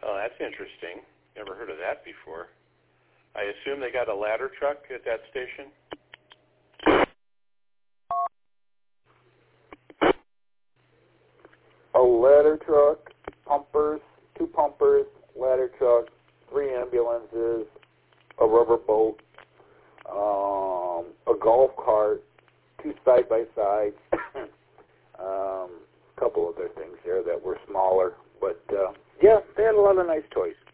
Oh, that's interesting. Never heard of that before. I assume they got a ladder truck at that station? A ladder truck, pumpers, 2 pumpers, ladder truck, 3 ambulances, a rubber boat, a golf cart, 2 side-by-sides, a couple other things there that were smaller. But, yeah, they had a lot of nice toys.